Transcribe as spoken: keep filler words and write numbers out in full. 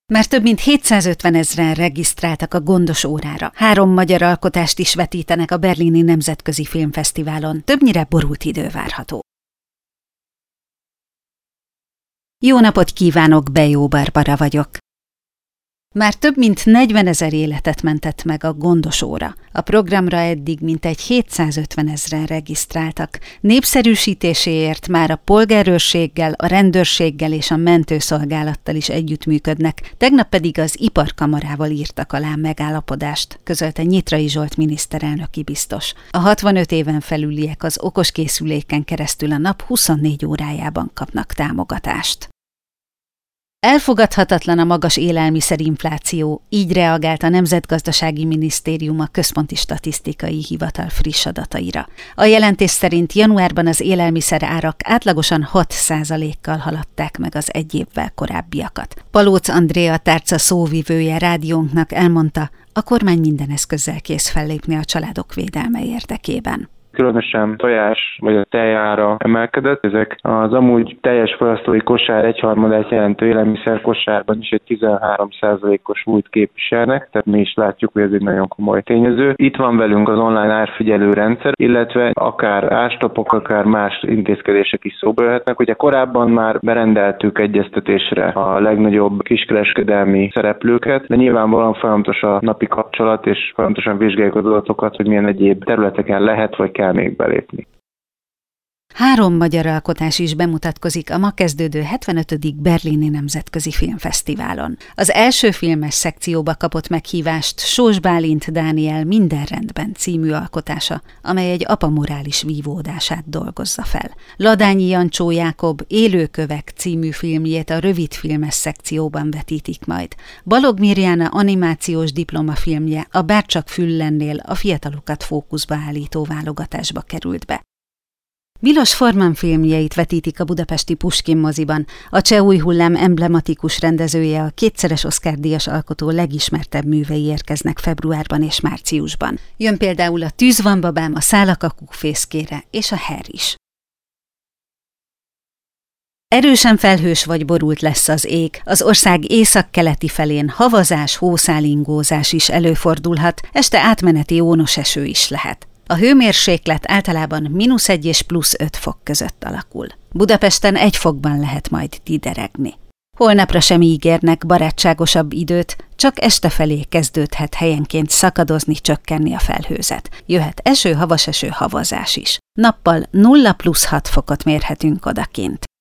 Már több mint hétszázötven ezren regisztráltak a Gondos órára. Három magyar alkotást is vetítenek a Berlini Nemzetközi Filmfesztiválon. Többnyire borult idő várható. Jó napot kívánok, Bejó Barbara vagyok. Már több mint negyvenezer életet mentett meg a Gondos óra. A programra eddig mintegy hétszázötven ezren regisztráltak. Népszerűsítéséért már a polgárőrséggel, a rendőrséggel és a mentőszolgálattal is együttműködnek, tegnap pedig az iparkamarával írtak alá megállapodást, közölte Nyitrai Zsolt miniszterelnöki biztos. A hatvanöt éven felüliek az okoskészüléken keresztül a nap huszonnégy órájában kapnak támogatást. Elfogadhatatlan a magas élelmiszerinfláció, így reagált a Nemzetgazdasági Minisztérium a Központi Statisztikai Hivatal friss adataira. A jelentés szerint januárban az élelmiszer árak átlagosan hat százalékkal haladták meg az egy évvel korábbiakat. Palóc Andrea tárca szóvivője rádiónknak elmondta, a kormány minden eszközzel kész fellépni a családok védelme érdekében. Különösen tojás vagy a tejára emelkedett. Ezek az amúgy teljes fogyasztói kosár egyharmadát jelentő élelmiszer kosárban is egy tizenhárom százalékos súlyt képviselnek, tehát mi is látjuk, hogy ez egy nagyon komoly tényező. Itt van velünk az online árfigyelő rendszer, illetve akár árstopok, akár más intézkedések is szóba jöhetnek. Ugye korábban már berendeltük egyeztetésre a legnagyobb kiskereskedelmi szereplőket, de nyilvánvalóan folyamatos a napi kapcsolat, és folyamatosan vizsgáljuk az adatokat, hogy milyen egyéb területeken lehet vagy kell még belépni. Három magyar alkotás is bemutatkozik a ma kezdődő hetvenötödik Berlini Nemzetközi Filmfesztiválon. Az első filmes szekcióba kapott meghívást Sós Bálint Dániel Minden rendben című alkotása, amely egy apa morális vívódását dolgozza fel. Ladányi Jancsó Jákob Élőkövek című filmjét a rövid filmes szekcióban vetítik majd. Balog Mirjána animációs diplomafilmje a Bárcsak Füllennél a fiatalokat fókuszba állító válogatásba került be. Milos Forman filmjeit vetítik a budapesti Puskin moziban. A Cseh új hullám emblematikus rendezője, a kétszeres Oscar-díjas alkotó legismertebb művei érkeznek februárban és márciusban. Jön például a Tűz van babám, a Szálak a kukfészkére és a Her is. Erősen felhős vagy borult lesz az ég. Az ország északkeleti felén havazás, hószálingózás is előfordulhat, este átmeneti ónos eső is lehet. A hőmérséklet általában mínusz egy és plusz öt fok között alakul. Budapesten egy fokban lehet majd dideregni. Holnapra sem ígérnek barátságosabb időt, csak este felé kezdődhet helyenként szakadozni, csökkenni a felhőzet. Jöhet eső, havas eső, havazás is. Nappal nulla plusz hat fokot mérhetünk odakint.